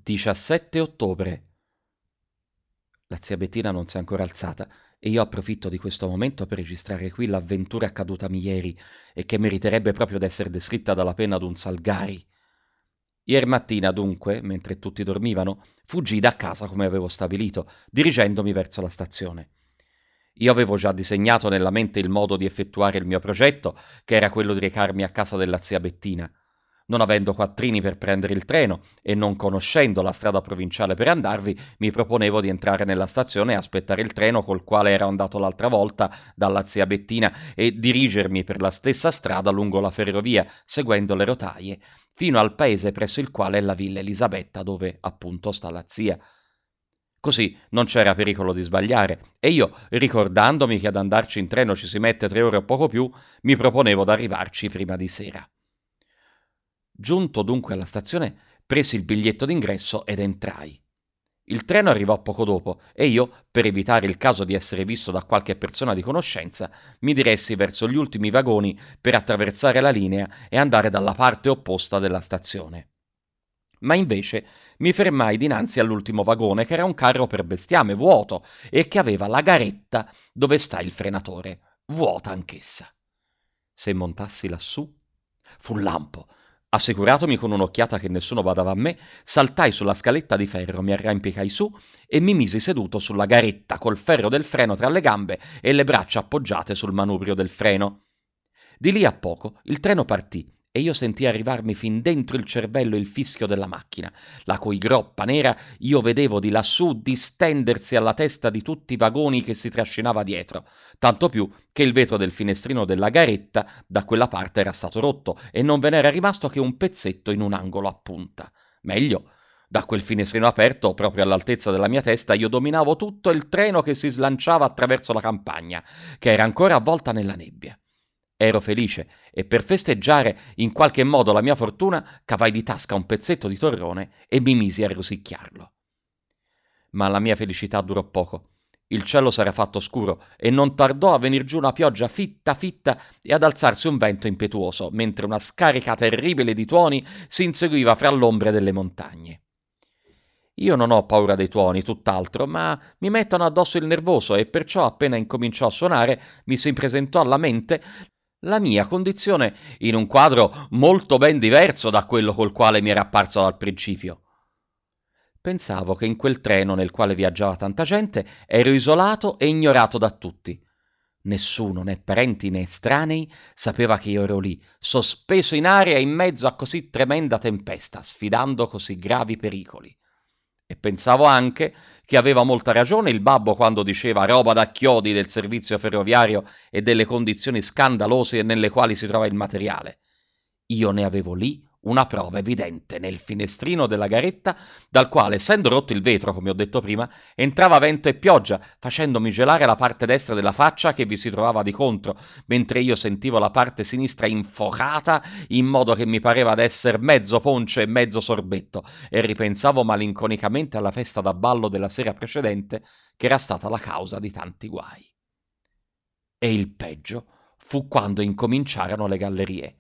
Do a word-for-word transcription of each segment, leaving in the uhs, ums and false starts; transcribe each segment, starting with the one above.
diciassette ottobre. La zia Bettina non si è ancora alzata e io approfitto di questo momento per registrare qui l'avventura accadutami ieri e che meriterebbe proprio d'essere descritta dalla penna d'un Salgari. Ier mattina, dunque, mentre tutti dormivano, fuggii da casa come avevo stabilito, dirigendomi verso la stazione. Io avevo già disegnato nella mente il modo di effettuare il mio progetto, che era quello di recarmi a casa della zia Bettina. Non avendo quattrini per prendere il treno e non conoscendo la strada provinciale per andarvi, mi proponevo di entrare nella stazione e aspettare il treno col quale ero andato l'altra volta dalla zia Bettina e dirigermi per la stessa strada lungo la ferrovia, seguendo le rotaie, fino al paese presso il quale è la villa Elisabetta, dove appunto sta la zia. Così non c'era pericolo di sbagliare e io, ricordandomi che ad andarci in treno ci si mette tre ore o poco più, mi proponevo d'arrivarci prima di sera. Giunto dunque alla stazione, presi il biglietto d'ingresso ed entrai. Il treno arrivò poco dopo e io, per evitare il caso di essere visto da qualche persona di conoscenza, mi diressi verso gli ultimi vagoni per attraversare la linea e andare dalla parte opposta della stazione. Ma invece mi fermai dinanzi all'ultimo vagone, che era un carro per bestiame vuoto e che aveva la garetta dove sta il frenatore, vuota anch'essa. Se montassi lassù, fu un lampo. Assicuratomi con un'occhiata che nessuno badava a me, saltai sulla scaletta di ferro, mi arrampicai su e mi misi seduto sulla garetta col ferro del freno tra le gambe e le braccia appoggiate sul manubrio del freno. Di lì a poco il treno partì e io sentii arrivarmi fin dentro il cervello il fischio della macchina, la cui groppa nera io vedevo di lassù distendersi alla testa di tutti i vagoni che si trascinava dietro, tanto più che il vetro del finestrino della garetta da quella parte era stato rotto e non ve n'era rimasto che un pezzetto in un angolo a punta. Meglio, da quel finestrino aperto, proprio all'altezza della mia testa, io dominavo tutto il treno che si slanciava attraverso la campagna, che era ancora avvolta nella nebbia. Ero felice e per festeggiare in qualche modo la mia fortuna cavai di tasca un pezzetto di torrone e mi misi a rosicchiarlo. Ma la mia felicità durò poco. Il cielo s'era fatto scuro e non tardò a venir giù una pioggia fitta fitta e ad alzarsi un vento impetuoso, mentre una scarica terribile di tuoni si inseguiva fra l'ombre delle montagne. Io non ho paura dei tuoni, tutt'altro, ma mi mettono addosso il nervoso e perciò appena incominciò a suonare mi si presentò alla mente la mia condizione in un quadro molto ben diverso da quello col quale mi era apparso al principio. Pensavo che in quel treno nel quale viaggiava tanta gente ero isolato e ignorato da tutti. Nessuno, né parenti né estranei, sapeva che io ero lì, sospeso in aria in mezzo a così tremenda tempesta, sfidando così gravi pericoli. E pensavo anche che aveva molta ragione il babbo quando diceva roba da chiodi del servizio ferroviario e delle condizioni scandalose nelle quali si trova il materiale. Io ne avevo lì una prova evidente nel finestrino della garetta, dal quale, essendo rotto il vetro, come ho detto prima, entrava vento e pioggia, facendomi gelare la parte destra della faccia che vi si trovava di contro, mentre io sentivo la parte sinistra infocata, in modo che mi pareva d'esser mezzo ponce e mezzo sorbetto, e ripensavo malinconicamente alla festa da ballo della sera precedente, che era stata la causa di tanti guai. E il peggio fu quando incominciarono le gallerie.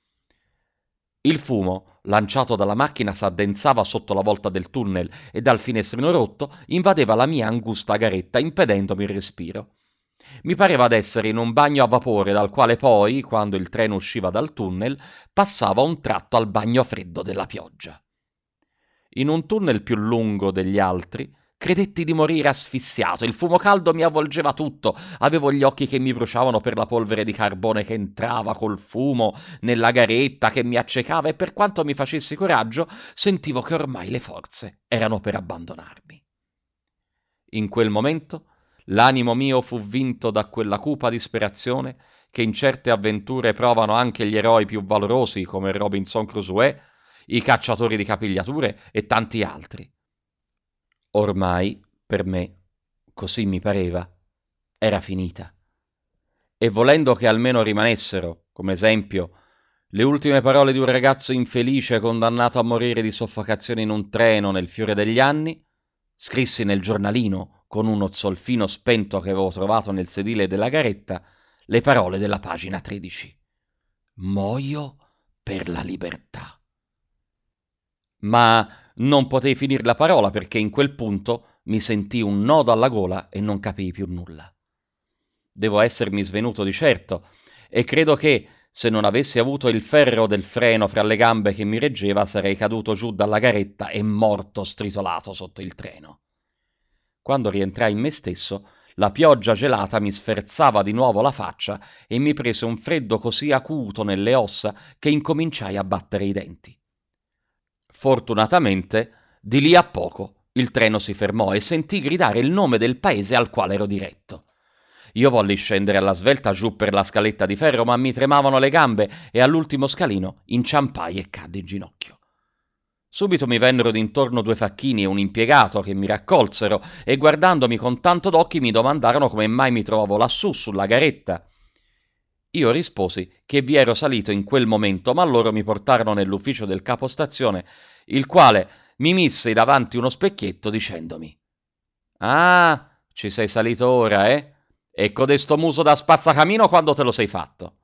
Il fumo, lanciato dalla macchina, s'addensava sotto la volta del tunnel e dal finestrino rotto invadeva la mia angusta garetta, impedendomi il respiro. Mi pareva d'essere in un bagno a vapore dal quale poi, quando il treno usciva dal tunnel, passava un tratto al bagno freddo della pioggia. In un tunnel più lungo degli altri, credetti di morire asfissiato, il fumo caldo mi avvolgeva tutto, avevo gli occhi che mi bruciavano per la polvere di carbone che entrava col fumo nella garetta che mi accecava e per quanto mi facessi coraggio, sentivo che ormai le forze erano per abbandonarmi. In quel momento l'animo mio fu vinto da quella cupa disperazione che in certe avventure provano anche gli eroi più valorosi come Robinson Crusoe, i cacciatori di capigliature e tanti altri. Ormai, per me, così mi pareva, era finita. E volendo che almeno rimanessero, come esempio, le ultime parole di un ragazzo infelice condannato a morire di soffocazione in un treno nel fiore degli anni, scrissi nel giornalino, con uno zolfino spento che avevo trovato nel sedile della garetta, le parole della pagina tredici. Muoio per la libertà. Ma Non potei finir la parola perché in quel punto mi sentii un nodo alla gola e non capii più nulla. Devo essermi svenuto di certo, e credo che, se non avessi avuto il ferro del freno fra le gambe che mi reggeva, sarei caduto giù dalla carretta e morto stritolato sotto il treno. Quando rientrai in me stesso, la pioggia gelata mi sferzava di nuovo la faccia e mi prese un freddo così acuto nelle ossa che incominciai a battere i denti. Fortunatamente, di lì a poco, il treno si fermò e sentii gridare il nome del paese al quale ero diretto. Io volli scendere alla svelta giù per la scaletta di ferro, ma mi tremavano le gambe e all'ultimo scalino inciampai e caddi in ginocchio. Subito mi vennero d'intorno due facchini e un impiegato che mi raccolsero e guardandomi con tanto d'occhi mi domandarono come mai mi trovavo lassù sulla garetta. Io risposi che vi ero salito in quel momento, ma loro mi portarono nell'ufficio del capostazione, il quale mi mise davanti uno specchietto dicendomi: «Ah, ci sei salito ora, eh? E codesto muso da spazzacamino quando te lo sei fatto?»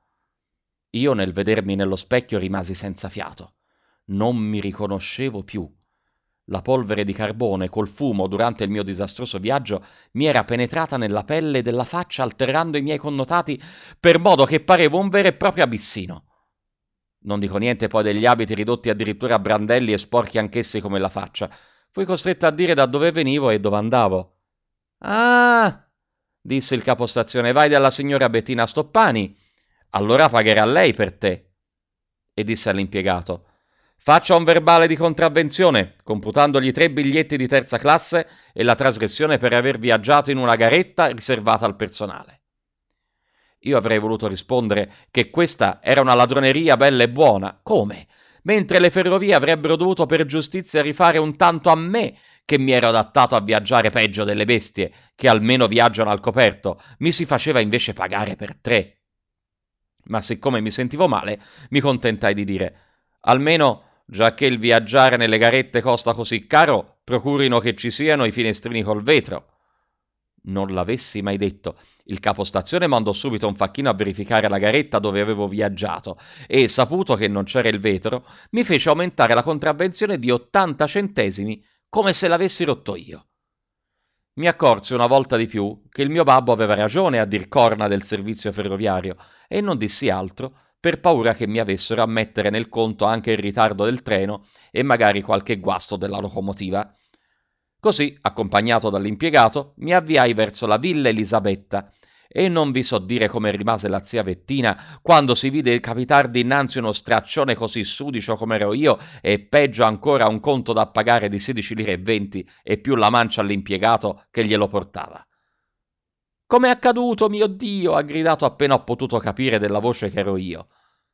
Io nel vedermi nello specchio rimasi senza fiato. Non mi riconoscevo più. La polvere di carbone col fumo durante il mio disastroso viaggio mi era penetrata nella pelle della faccia alterando i miei connotati per modo che parevo un vero e proprio abissino. Non dico niente poi degli abiti ridotti addirittura a brandelli e sporchi anch'essi come la faccia. Fui costretto a dire da dove venivo e dove andavo. «Ah!» disse il capostazione, «vai dalla signora Bettina Stoppani. Allora pagherà lei per te». E disse all'impiegato: «Faccia un verbale di contravvenzione, computandogli tre biglietti di terza classe e la trasgressione per aver viaggiato in una garetta riservata al personale». Io avrei voluto rispondere che questa era una ladroneria bella e buona. Come? Mentre le ferrovie avrebbero dovuto per giustizia rifare un tanto a me, che mi ero adattato a viaggiare peggio delle bestie, che almeno viaggiano al coperto, mi si faceva invece pagare per tre. Ma siccome mi sentivo male, mi contentai di dire: «Almeno, giacché il viaggiare nelle garette costa così caro, procurino che ci siano i finestrini col vetro». Non l'avessi mai detto, il capostazione mandò subito un facchino a verificare la garetta dove avevo viaggiato e, saputo che non c'era il vetro, mi fece aumentare la contravvenzione di ottanta centesimi, come se l'avessi rotto io. Mi accorsi una volta di più che il mio babbo aveva ragione a dir corna del servizio ferroviario e non dissi altro per paura che mi avessero a mettere nel conto anche il ritardo del treno e magari qualche guasto della locomotiva. Così, accompagnato dall'impiegato, mi avviai verso la Villa Elisabetta e non vi so dire come rimase la zia Bettina quando si vide capitar dinanzi uno straccione così sudicio come ero io e peggio ancora un conto da pagare di sedici lire e venti e più la mancia all'impiegato che glielo portava. «Com'è accaduto, mio Dio?» ha gridato appena ho potuto capire della voce che ero io.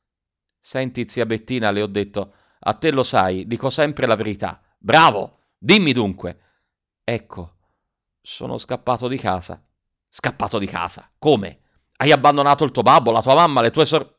«Senti, zia Bettina», le ho detto, «a te lo sai, dico sempre la verità». «Bravo! Dimmi dunque!» «Ecco, sono scappato di casa». «Scappato di casa? Come? Hai abbandonato il tuo babbo, la tua mamma, le tue sor...»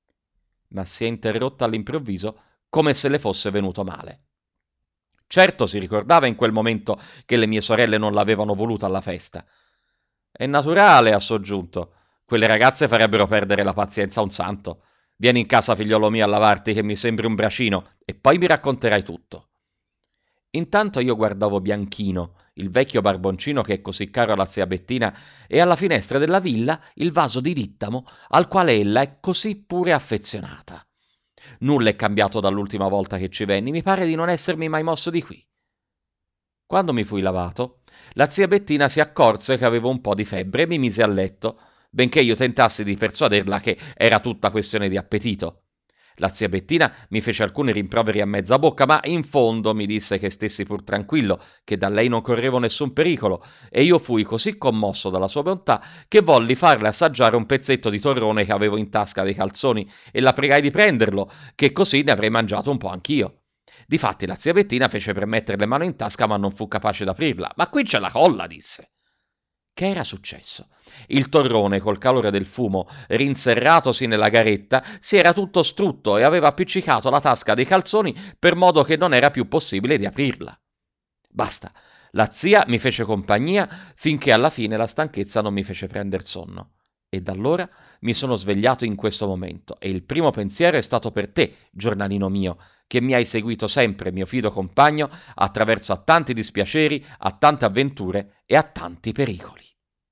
Ma si è interrotta all'improvviso come se le fosse venuto male. Certo si ricordava in quel momento che le mie sorelle non l'avevano voluta alla festa. «È naturale», ha soggiunto, «quelle ragazze farebbero perdere la pazienza a un santo. Vieni in casa, figliolo mio, a lavarti che mi sembri un bracino e poi mi racconterai tutto». Intanto io guardavo Bianchino, il vecchio barboncino che è così caro alla zia Bettina, e alla finestra della villa il vaso di dittamo al quale ella è così pure affezionata. Nulla è cambiato dall'ultima volta che ci venni, mi pare di non essermi mai mosso di qui. Quando mi fui lavato, la zia Bettina si accorse che avevo un po' di febbre e mi mise a letto, benché io tentassi di persuaderla che era tutta questione di appetito. La zia Bettina mi fece alcuni rimproveri a mezza bocca, ma in fondo mi disse che stessi pur tranquillo, che da lei non correvo nessun pericolo, e io fui così commosso dalla sua bontà che volli farle assaggiare un pezzetto di torrone che avevo in tasca dei calzoni e la pregai di prenderlo, che così ne avrei mangiato un po' anch'io. Difatti la zia Bettina fece per mettere le mani in tasca, ma non fu capace d'aprirla. «Ma qui c'è la colla», disse. Che era successo? Il torrone, col calore del fumo, rinserratosi nella garetta, si era tutto strutto e aveva appiccicato la tasca dei calzoni per modo che non era più possibile di aprirla. Basta, la zia mi fece compagnia finché alla fine la stanchezza non mi fece prender sonno. E da allora mi sono svegliato in questo momento e il primo pensiero è stato per te, giornalino mio, che mi hai seguito sempre, mio fido compagno, attraverso a tanti dispiaceri, a tante avventure e a tanti pericoli.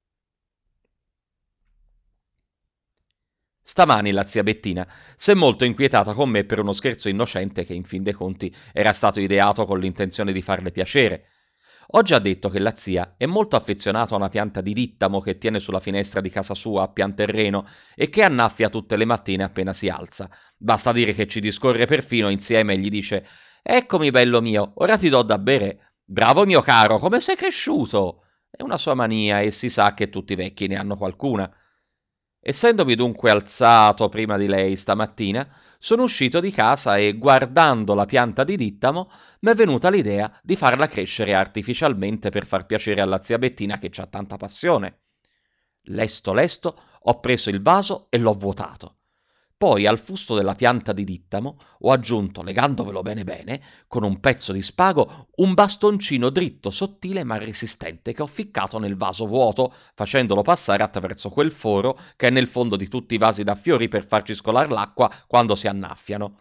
Stamani la zia Bettina s'è molto inquietata con me per uno scherzo innocente che in fin dei conti era stato ideato con l'intenzione di farle piacere. Ho già detto che la zia è molto affezionata a una pianta di dittamo che tiene sulla finestra di casa sua a pian terreno e che annaffia tutte le mattine appena si alza. Basta dire che ci discorre perfino insieme e gli dice: «Eccomi bello mio, ora ti do da bere. Bravo mio caro, come sei cresciuto!» È una sua mania e si sa che tutti i vecchi ne hanno qualcuna. Essendomi dunque alzato prima di lei stamattina, sono uscito di casa e, guardando la pianta di dittamo, m'è venuta l'idea di farla crescere artificialmente per far piacere alla zia Bettina che c'ha tanta passione. Lesto lesto ho preso il vaso e l'ho vuotato. Poi al fusto della pianta di dittamo ho aggiunto, legandovelo bene bene, con un pezzo di spago, un bastoncino dritto, sottile ma resistente che ho ficcato nel vaso vuoto, facendolo passare attraverso quel foro che è nel fondo di tutti i vasi da fiori per farci scolare l'acqua quando si annaffiano.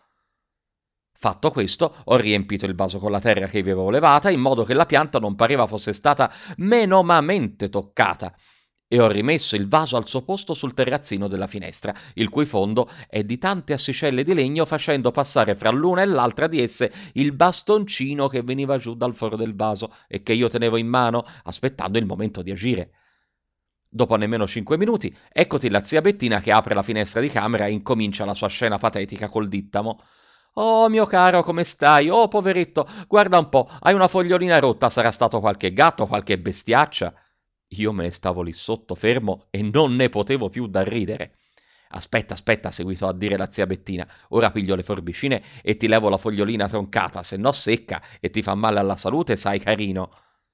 Fatto questo, ho riempito il vaso con la terra che avevo levata, in modo che la pianta non pareva fosse stata menomamente toccata, e ho rimesso il vaso al suo posto sul terrazzino della finestra, il cui fondo è di tante assicelle di legno, facendo passare fra l'una e l'altra di esse il bastoncino che veniva giù dal foro del vaso e che io tenevo in mano, aspettando il momento di agire. Dopo nemmeno cinque minuti, eccoti la zia Bettina che apre la finestra di camera e incomincia la sua scena patetica col dittamo. «Oh, mio caro, come stai? Oh, poveretto, guarda un po', hai una fogliolina rotta, sarà stato qualche gatto, qualche bestiaccia?» Io me ne stavo lì sotto, fermo, e non ne potevo più da ridere. «Aspetta, aspetta», seguitò a dire la zia Bettina, «ora piglio le forbicine e ti levo la fogliolina troncata, se no secca e ti fa male alla salute, sai carino».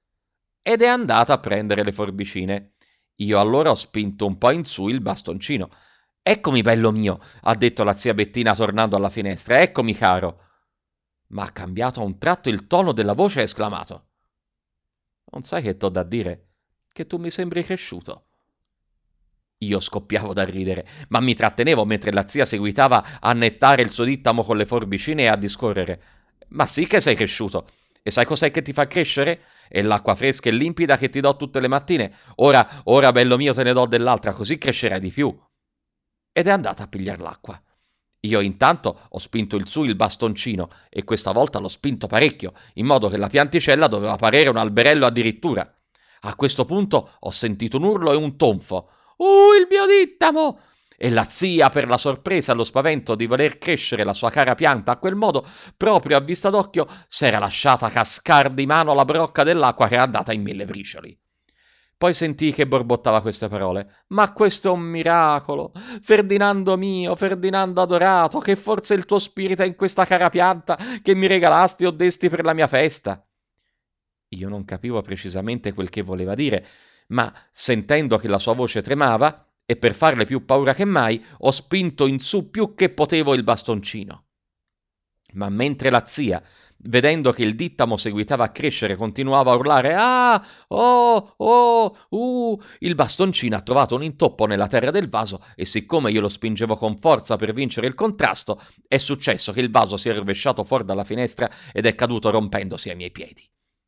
Ed è andata a prendere le forbicine. Io allora ho spinto un po' in su il bastoncino. «Eccomi, bello mio», ha detto la zia Bettina tornando alla finestra, «eccomi, caro». Ma ha cambiato a un tratto il tono della voce e ha esclamato: «Non sai che t'ho da dire? Che tu mi sembri cresciuto». Io scoppiavo da ridere, ma mi trattenevo mentre la zia seguitava a nettare il suo dittamo con le forbicine e a discorrere. «Ma sì che sei cresciuto. E sai cos'è che ti fa crescere? È l'acqua fresca e limpida che ti do tutte le mattine. Ora, ora, bello mio, te ne do dell'altra, così crescerai di più». Ed è andata a pigliar l'acqua. Io intanto ho spinto il su il bastoncino e questa volta l'ho spinto parecchio, in modo che la pianticella doveva parere un alberello addirittura. A questo punto ho sentito un urlo e un tonfo. «Uh, il mio dittamo!» E la zia, per la sorpresa e lo spavento di voler crescere la sua cara pianta a quel modo, proprio a vista d'occhio, s'era lasciata cascar di mano la brocca dell'acqua che era andata in mille bricioli. Poi sentii che borbottava queste parole. «Ma questo è un miracolo! Ferdinando mio, Ferdinando adorato, che forse il tuo spirito è in questa cara pianta che mi regalasti o desti per la mia festa!» Io non capivo precisamente quel che voleva dire, ma sentendo che la sua voce tremava, e per farle più paura che mai, ho spinto in su più che potevo il bastoncino. Ma mentre la zia, vedendo che il dittamo seguitava a crescere, continuava a urlare «Ah! Oh! Oh! Uh!», il bastoncino ha trovato un intoppo nella terra del vaso e siccome io lo spingevo con forza per vincere il contrasto, è successo che il vaso si è rovesciato fuori dalla finestra ed è caduto rompendosi ai miei piedi.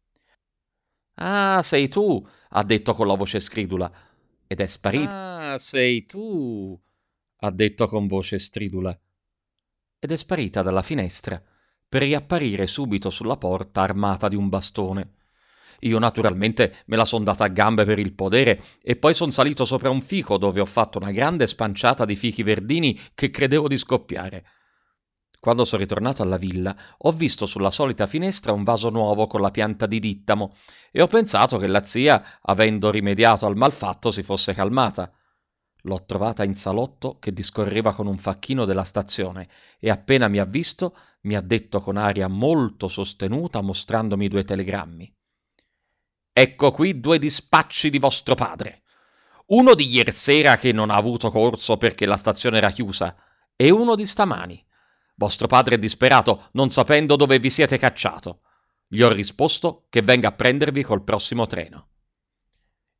«Ah, sei tu», ha detto con la voce stridula, ed è sparito. «Ah, sei tu», ha detto con voce stridula, ed è sparita dalla finestra per riapparire subito sulla porta armata di un bastone. Io naturalmente me la son data a gambe per il podere e poi son salito sopra un fico dove ho fatto una grande spanciata di fichi verdini che credevo di scoppiare. Quando sono ritornato alla villa ho visto sulla solita finestra un vaso nuovo con la pianta di dittamo e ho pensato che la zia, avendo rimediato al malfatto, si fosse calmata. L'ho trovata in salotto che discorreva con un facchino della stazione e appena mi ha visto mi ha detto con aria molto sostenuta, mostrandomi due telegrammi: «Ecco qui due dispacci di vostro padre. Uno di iersera che non ha avuto corso perché la stazione era chiusa e uno di stamani. Vostro padre è disperato, non sapendo dove vi siete cacciato. Gli ho risposto che venga a prendervi col prossimo treno».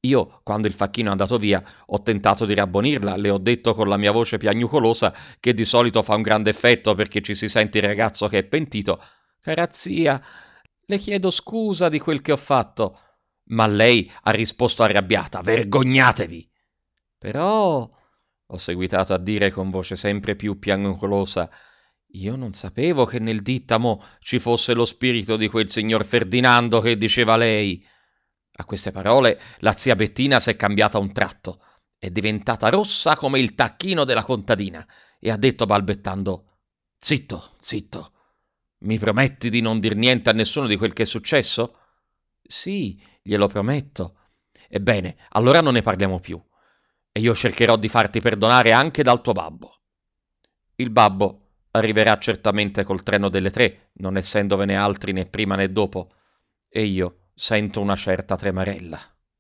Io, quando il facchino è andato via, ho tentato di rabbonirla, le ho detto con la mia voce piagnucolosa, che di solito fa un grande effetto perché ci si sente il ragazzo che è pentito. Cara zia, le chiedo scusa di quel che ho fatto. Ma lei ha risposto arrabbiata, vergognatevi! Però, ho seguitato a dire con voce sempre più piagnucolosa, io non sapevo che nel dittamo ci fosse lo spirito di quel signor Ferdinando che diceva lei. A queste parole la zia Bettina s'è cambiata un tratto, è diventata rossa come il tacchino della contadina e ha detto balbettando: Zitto, zitto, mi prometti di non dir niente a nessuno di quel che è successo? Sì, glielo prometto. Ebbene, allora non ne parliamo più e io cercherò di farti perdonare anche dal tuo babbo. Il babbo arriverà certamente col treno delle tre, non essendovene altri né prima né dopo, e io sento una certa tremarella.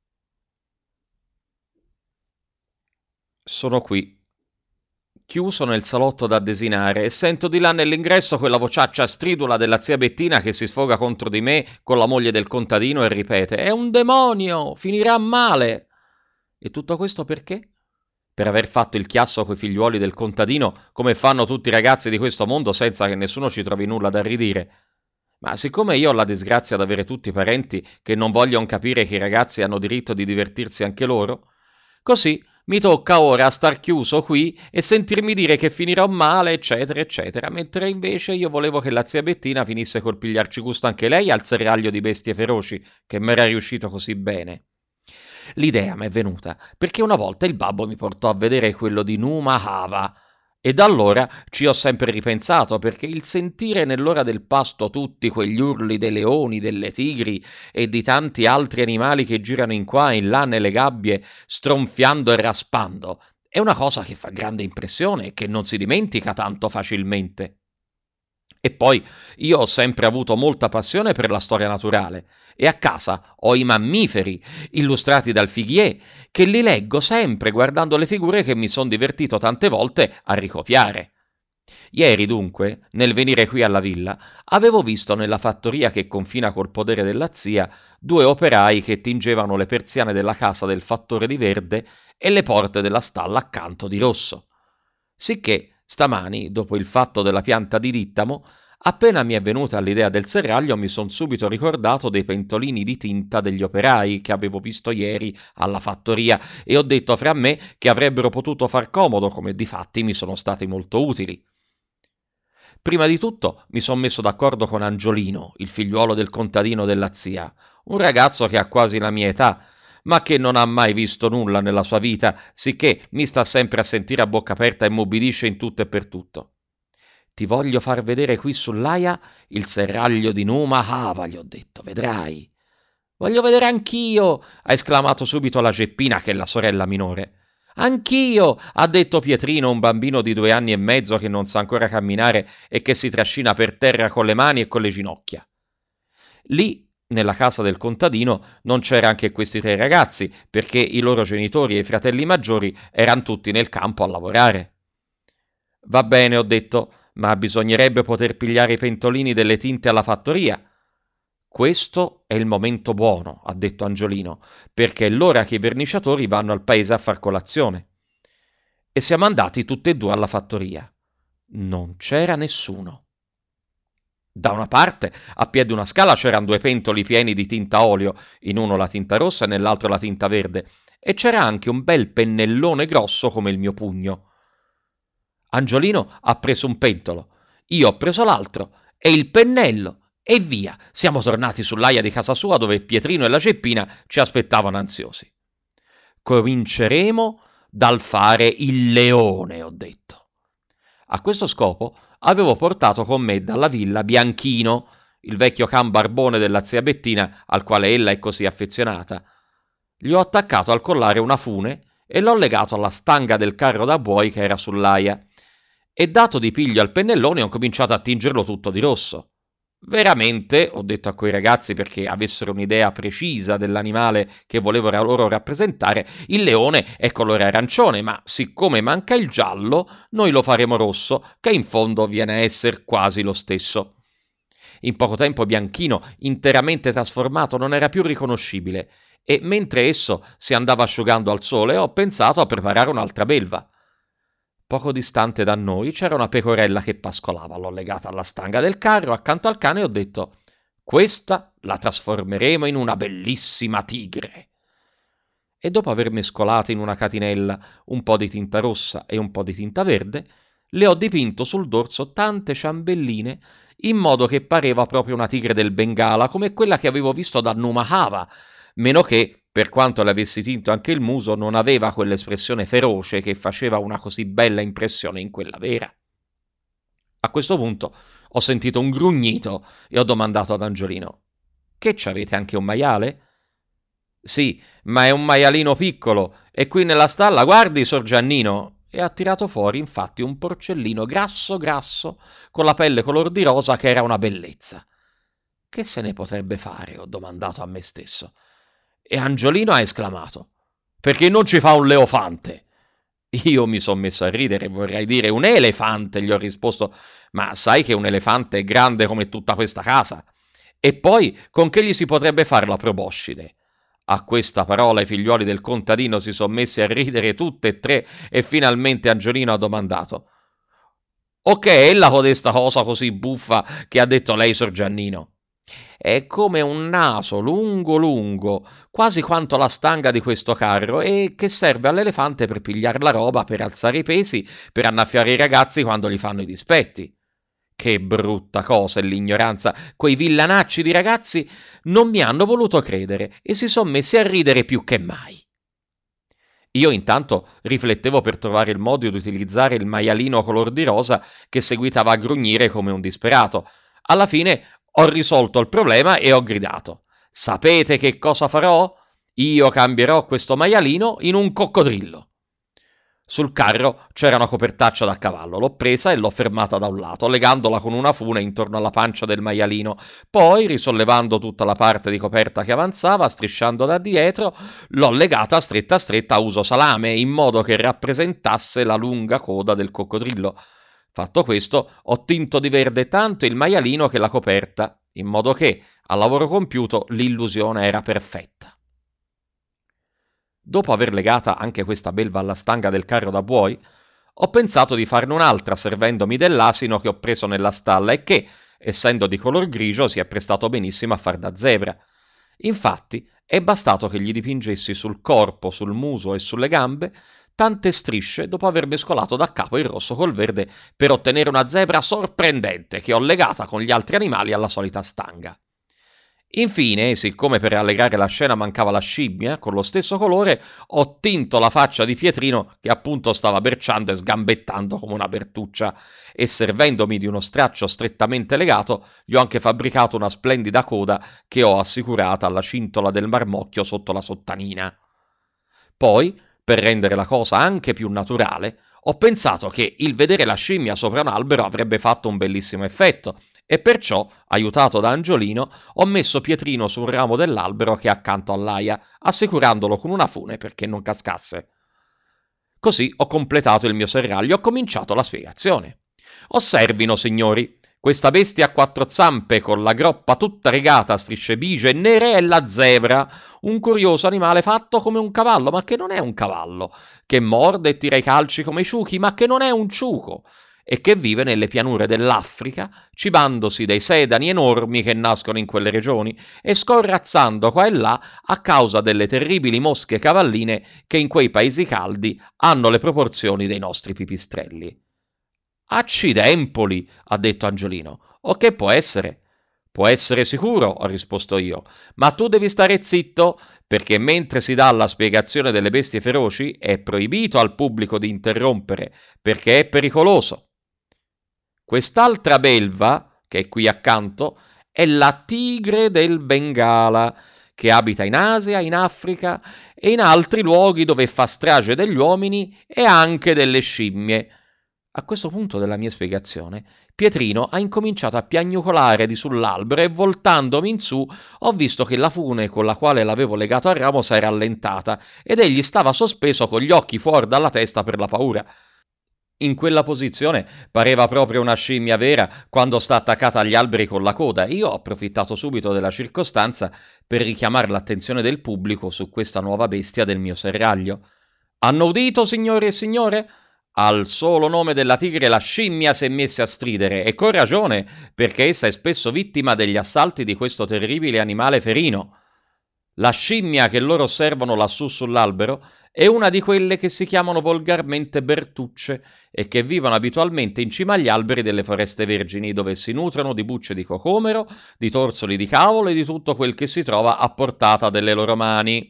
Sono qui, chiuso nel salotto da desinare, e sento di là nell'ingresso quella vociaccia stridula della zia Bettina che si sfoga contro di me con la moglie del contadino e ripete: È un demonio! Finirà male! E tutto questo perché? Per aver fatto il chiasso coi figliuoli del contadino, come fanno tutti i ragazzi di questo mondo senza che nessuno ci trovi nulla da ridire. Ma siccome io ho la disgrazia di avere tutti i parenti che non vogliono capire che i ragazzi hanno diritto di divertirsi anche loro, così mi tocca ora star chiuso qui e sentirmi dire che finirò male, eccetera, eccetera, mentre invece io volevo che la zia Bettina finisse col pigliarci gusto anche lei al serraglio di bestie feroci, che m'era riuscito così bene. L'idea m'è venuta perché una volta il babbo mi portò a vedere quello di Numa Hava, e da allora ci ho sempre ripensato, perché il sentire nell'ora del pasto tutti quegli urli dei leoni, delle tigri e di tanti altri animali che girano in qua e in là nelle gabbie, stronfiando e raspando, è una cosa che fa grande impressione e che non si dimentica tanto facilmente. E poi io ho sempre avuto molta passione per la storia naturale e a casa ho i mammiferi illustrati dal Figuier, che li leggo sempre guardando le figure che mi son divertito tante volte a ricopiare. Ieri dunque, nel venire qui alla villa, avevo visto nella fattoria che confina col podere della zia due operai che tingevano le persiane della casa del fattore di verde e le porte della stalla accanto di rosso. Sicché stamani, dopo il fatto della pianta di dittamo, appena mi è venuta l'idea del serraglio mi son subito ricordato dei pentolini di tinta degli operai che avevo visto ieri alla fattoria e ho detto fra me che avrebbero potuto far comodo, come difatti mi sono stati molto utili. Prima di tutto mi son messo d'accordo con Angiolino, il figliuolo del contadino della zia, un ragazzo che ha quasi la mia età, ma che non ha mai visto nulla nella sua vita, sicché mi sta sempre a sentire a bocca aperta e m'ubbidisce in tutto e per tutto. Ti voglio far vedere qui sull'aia il serraglio di Numa Hava, gli ho detto, vedrai. Voglio vedere anch'io, ha esclamato subito la Geppina, che è la sorella minore. Anch'io, ha detto Pietrino, un bambino di due anni e mezzo che non sa ancora camminare e che si trascina per terra con le mani e con le ginocchia. Lì, nella casa del contadino, non c'era anche questi tre ragazzi, perché i loro genitori e i fratelli maggiori erano tutti nel campo a lavorare. Va bene, ho detto, ma bisognerebbe poter pigliare i pentolini delle tinte alla fattoria. Questo è il momento buono, ha detto Angiolino, perché è l'ora che i verniciatori vanno al paese a far colazione. E siamo andati tutti e due alla fattoria. Non c'era nessuno. Da una parte, a piede una scala, c'erano due pentoli pieni di tinta olio, in uno la tinta rossa e nell'altro la tinta verde, e c'era anche un bel pennellone grosso come il mio pugno. Angiolino ha preso un pentolo, io ho preso l'altro, e il pennello, e via, siamo tornati sull'aia di casa sua dove Pietrino e la Ceppina ci aspettavano ansiosi. Cominceremo dal fare il leone, ho detto. A questo scopo avevo portato con me dalla villa Bianchino, il vecchio can barbone della zia Bettina al quale ella è così affezionata. Gli ho attaccato al collare una fune e l'ho legato alla stanga del carro da buoi che era sull'aia, e dato di piglio al pennellone ho cominciato a tingerlo tutto di rosso. Veramente, ho detto a quei ragazzi perché avessero un'idea precisa dell'animale che volevo loro rappresentare, il leone è colore arancione, ma siccome manca il giallo, noi lo faremo rosso, che in fondo viene a essere quasi lo stesso. In poco tempo Bianchino, interamente trasformato, non era più riconoscibile, e mentre esso si andava asciugando al sole ho pensato a preparare un'altra belva. Poco distante da noi c'era una pecorella che pascolava, l'ho legata alla stanga del carro accanto al cane e ho detto: questa la trasformeremo in una bellissima tigre. E dopo aver mescolato in una catinella un po' di tinta rossa e un po' di tinta verde, le ho dipinto sul dorso tante ciambelline in modo che pareva proprio una tigre del Bengala come quella che avevo visto da Numahava, meno che, per quanto le avessi tinto anche il muso, non aveva quell'espressione feroce che faceva una così bella impressione in quella vera. A questo punto ho sentito un grugnito e ho domandato ad Angiolino: che c'avete anche un maiale? Sì, ma è un maialino piccolo, e qui nella stalla, guardi, Sor Giannino, e ha tirato fuori infatti un porcellino grasso grasso, con la pelle color di rosa che era una bellezza. Che se ne potrebbe fare? Ho domandato a me stesso. E Angiolino ha esclamato: perché non ci fa un leofante? Io mi son messo a ridere, vorrei dire un elefante, gli ho risposto, ma sai che un elefante è grande come tutta questa casa? E poi, con che gli si potrebbe fare la proboscide? A questa parola i figliuoli del contadino si sono messi a ridere tutte e tre e finalmente Angiolino ha domandato: o che è la codesta cosa così buffa che ha detto lei, Sor Giannino? È come un naso lungo lungo, quasi quanto la stanga di questo carro, e che serve all'elefante per pigliare la roba, per alzare i pesi, per annaffiare i ragazzi quando gli fanno i dispetti. Che brutta cosa è l'ignoranza! Quei villanacci di ragazzi non mi hanno voluto credere e si sono messi a ridere più che mai. Io intanto riflettevo per trovare il modo di utilizzare il maialino color di rosa che seguitava a grugnire come un disperato. Alla fine ho risolto il problema e ho gridato: sapete che cosa farò? Io cambierò questo maialino in un coccodrillo. Sul carro c'era una copertaccia da cavallo, l'ho presa e l'ho fermata da un lato, legandola con una fune intorno alla pancia del maialino. Poi, risollevando tutta la parte di coperta che avanzava, strisciando da dietro, l'ho legata stretta stretta a uso salame, in modo che rappresentasse la lunga coda del coccodrillo. Fatto questo, ho tinto di verde tanto il maialino che la coperta, in modo che, a lavoro compiuto, l'illusione era perfetta. Dopo aver legata anche questa belva alla stanga del carro da buoi, ho pensato di farne un'altra servendomi dell'asino che ho preso nella stalla e che, essendo di color grigio, si è prestato benissimo a far da zebra. Infatti, è bastato che gli dipingessi sul corpo, sul muso e sulle gambe tante strisce dopo aver mescolato da capo il rosso col verde per ottenere una zebra sorprendente che ho legata con gli altri animali alla solita stanga. Infine, siccome per rallegrare la scena mancava la scimmia, con lo stesso colore, ho tinto la faccia di Pietrino che appunto stava berciando e sgambettando come una bertuccia e servendomi di uno straccio strettamente legato, gli ho anche fabbricato una splendida coda che ho assicurata alla cintola del marmocchio sotto la sottanina. Poi, per rendere la cosa anche più naturale, ho pensato che il vedere la scimmia sopra un albero avrebbe fatto un bellissimo effetto e perciò, aiutato da Angiolino, ho messo Pietrino sul ramo dell'albero che è accanto all'aia, assicurandolo con una fune perché non cascasse. Così ho completato il mio serraglio e ho cominciato la spiegazione. Osservino, signori, questa bestia a quattro zampe con la groppa tutta rigata a strisce bigie e nere è la zebra, un curioso animale fatto come un cavallo, ma che non è un cavallo, che morde e tira i calci come i ciuchi, ma che non è un ciuco, e che vive nelle pianure dell'Africa, cibandosi dei sedani enormi che nascono in quelle regioni e scorrazzando qua e là a causa delle terribili mosche cavalline che in quei paesi caldi hanno le proporzioni dei nostri pipistrelli. Accidempoli, ha detto Angiolino, o che può essere? Può essere sicuro, ho risposto io, ma tu devi stare zitto, perché mentre si dà la spiegazione delle bestie feroci è proibito al pubblico di interrompere, perché è pericoloso. Quest'altra belva, che è qui accanto, è la tigre del Bengala, che abita in Asia, in Africa e in altri luoghi dove fa strage degli uomini e anche delle scimmie. A questo punto della mia spiegazione, Pietrino ha incominciato a piagnucolare di sull'albero e voltandomi in su ho visto che la fune con la quale l'avevo legato al ramo s'era allentata ed egli stava sospeso con gli occhi fuori dalla testa per la paura. In quella posizione pareva proprio una scimmia vera quando sta attaccata agli alberi con la coda. Io ho approfittato subito della circostanza per richiamare l'attenzione del pubblico su questa nuova bestia del mio serraglio. Hanno udito, signori e signore? Al solo nome della tigre la scimmia si è messa a stridere, e con ragione, perché essa è spesso vittima degli assalti di questo terribile animale ferino. La scimmia che loro osservano lassù sull'albero è una di quelle che si chiamano volgarmente bertucce e che vivono abitualmente in cima agli alberi delle foreste vergini, dove si nutrono di bucce di cocomero, di torsoli di cavolo e di tutto quel che si trova a portata delle loro mani.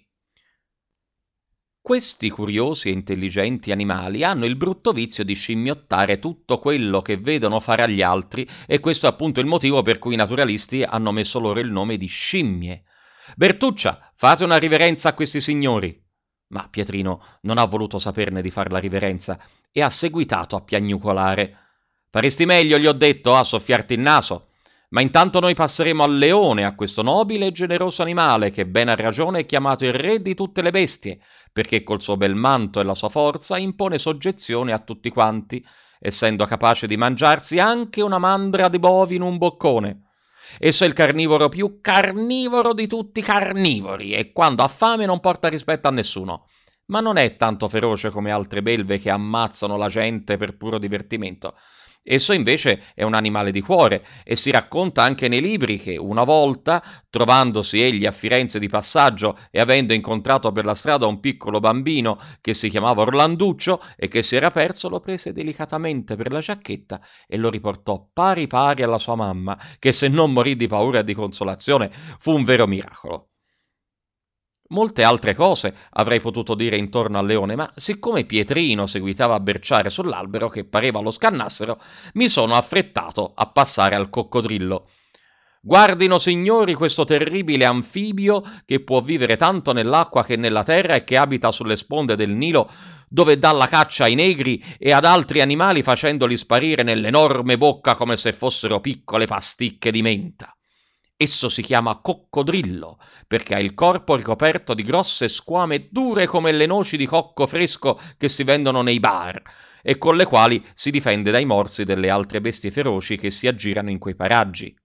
Questi curiosi e intelligenti animali hanno il brutto vizio di scimmiottare tutto quello che vedono fare agli altri, e questo è appunto il motivo per cui i naturalisti hanno messo loro il nome di scimmie. Bertuccia, fate una riverenza a questi signori. Ma Pietrino non ha voluto saperne di far la riverenza e ha seguitato a piagnucolare. Faresti meglio, gli ho detto, a soffiarti il naso. Ma intanto noi passeremo al leone, a questo nobile e generoso animale che ben a ragione è chiamato il re di tutte le bestie, perché col suo bel manto e la sua forza impone soggezione a tutti quanti, essendo capace di mangiarsi anche una mandra di bovi in un boccone. Esso è il carnivoro più carnivoro di tutti i carnivori e quando ha fame non porta rispetto a nessuno. Ma non è tanto feroce come altre belve che ammazzano la gente per puro divertimento. Esso invece è un animale di cuore e si racconta anche nei libri che una volta, trovandosi egli a Firenze di passaggio e avendo incontrato per la strada un piccolo bambino che si chiamava Orlanduccio e che si era perso, lo prese delicatamente per la giacchetta e lo riportò pari pari alla sua mamma, che se non morì di paura e di consolazione fu un vero miracolo. Molte altre cose avrei potuto dire intorno al leone, ma siccome Pietrino seguitava a berciare sull'albero che pareva lo scannassero, mi sono affrettato a passare al coccodrillo. Guardino, signori, questo terribile anfibio che può vivere tanto nell'acqua che nella terra e che abita sulle sponde del Nilo, dove dà la caccia ai negri e ad altri animali facendoli sparire nell'enorme bocca come se fossero piccole pasticche di menta. Esso si chiama coccodrillo perché ha il corpo ricoperto di grosse squame dure come le noci di cocco fresco che si vendono nei bar e con le quali si difende dai morsi delle altre bestie feroci che si aggirano in quei paraggi.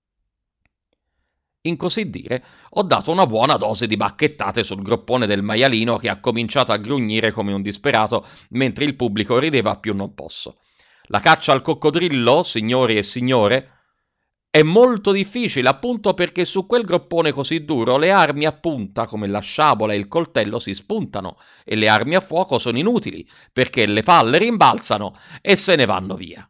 In così dire, ho dato una buona dose di bacchettate sul groppone del maialino che ha cominciato a grugnire come un disperato mentre il pubblico rideva a più non posso. La caccia al coccodrillo, signori e signore, è molto difficile appunto perché su quel groppone così duro le armi a punta come la sciabola e il coltello si spuntano e le armi a fuoco sono inutili perché le palle rimbalzano e se ne vanno via.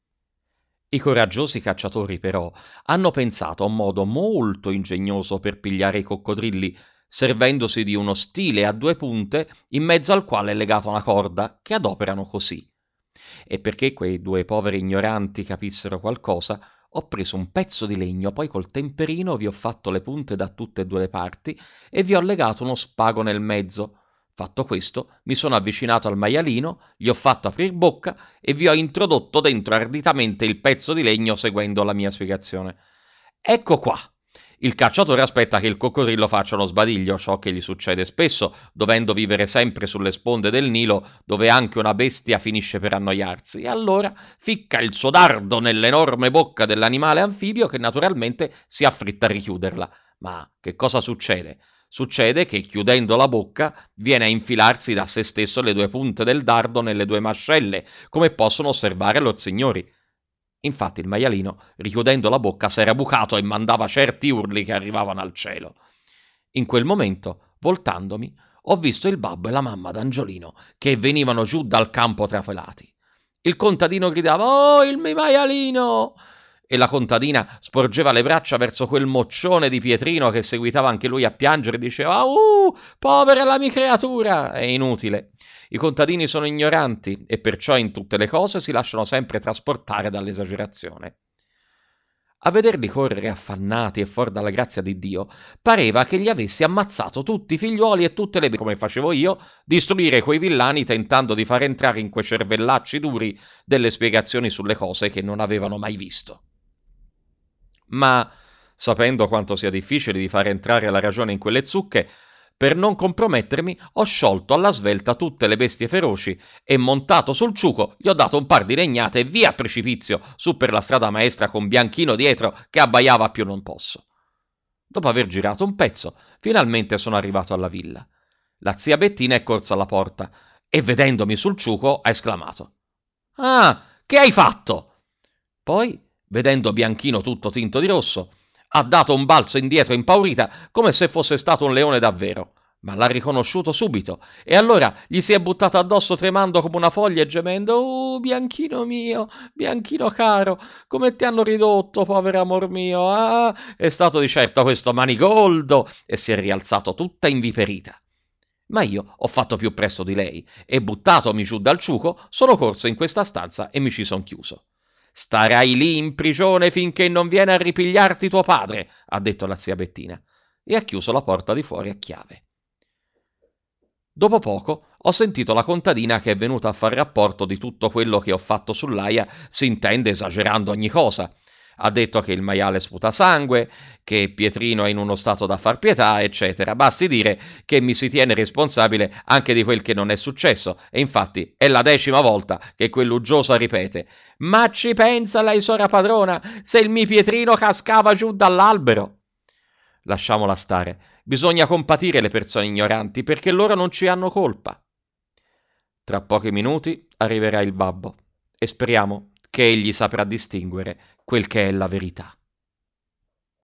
I coraggiosi cacciatori però hanno pensato a un modo molto ingegnoso per pigliare i coccodrilli, servendosi di uno stile a due punte in mezzo al quale è legata una corda che adoperano così. E perché quei due poveri ignoranti capissero qualcosa, ho preso un pezzo di legno, poi col temperino vi ho fatto le punte da tutte e due le parti e vi ho legato uno spago nel mezzo. Fatto questo, mi sono avvicinato al maialino, gli ho fatto aprir bocca e vi ho introdotto dentro arditamente il pezzo di legno seguendo la mia spiegazione. Ecco qua. Il cacciatore aspetta che il coccodrillo faccia uno sbadiglio, ciò che gli succede spesso, dovendo vivere sempre sulle sponde del Nilo, dove anche una bestia finisce per annoiarsi, e allora ficca il suo dardo nell'enorme bocca dell'animale anfibio che naturalmente si affretta a richiuderla. Ma che cosa succede? Succede che chiudendo la bocca viene a infilarsi da se stesso le due punte del dardo nelle due mascelle, come possono osservare lor signori. Infatti il maialino, richiudendo la bocca, s'era bucato e mandava certi urli che arrivavano al cielo. In quel momento, voltandomi, ho visto il babbo e la mamma d'Angiolino che venivano giù dal campo trafelati. Il contadino gridava «Oh, il mio maialino!» e la contadina sporgeva le braccia verso quel moccione di Pietrino che seguitava anche lui a piangere e diceva «Uh, povera la mia creatura!» È inutile. I contadini sono ignoranti e perciò in tutte le cose si lasciano sempre trasportare dall'esagerazione. A vederli correre affannati e fuori dalla grazia di Dio, pareva che gli avessi ammazzato tutti i figliuoli e tutte le be- come facevo io, distruggere quei villani tentando di far entrare in quei cervellacci duri delle spiegazioni sulle cose che non avevano mai visto. Ma, sapendo quanto sia difficile di far entrare la ragione in quelle zucche, per non compromettermi, ho sciolto alla svelta tutte le bestie feroci e, montato sul ciuco, gli ho dato un par di legnate e via a precipizio su per la strada maestra con Bianchino dietro che abbaiava a più non posso. Dopo aver girato un pezzo, finalmente sono arrivato alla villa. La zia Bettina è corsa alla porta e, vedendomi sul ciuco, ha esclamato: «Ah, che hai fatto?» Poi, vedendo Bianchino tutto tinto di rosso, ha dato un balzo indietro impaurita come se fosse stato un leone davvero, ma l'ha riconosciuto subito e allora gli si è buttata addosso tremando come una foglia e gemendo: «Oh, Bianchino mio, Bianchino caro, come ti hanno ridotto, povero amor mio, ah!» È stato di certo questo Manigoldo, e si è rialzato tutta inviperita. Ma io ho fatto più presto di lei e, buttatomi giù dal ciuco, sono corso in questa stanza e mi ci son chiuso. «Starai lì in prigione finché non viene a ripigliarti tuo padre», ha detto la zia Bettina, e ha chiuso la porta di fuori a chiave. Dopo poco ho sentito la contadina che è venuta a far rapporto di tutto quello che ho fatto sull'aia, si intende esagerando ogni cosa. Ha detto che il maiale sputa sangue, che Pietrino è in uno stato da far pietà, eccetera. Basti dire che mi si tiene responsabile anche di quel che non è successo, e infatti è la decima volta che quell'uggiosa ripete: «Ma ci pensa lei, sora padrona, se il mi Pietrino cascava giù dall'albero!» Lasciamola stare, bisogna compatire le persone ignoranti perché loro non ci hanno colpa. Tra pochi minuti arriverà il babbo e speriamo che egli saprà distinguere quel che è la verità.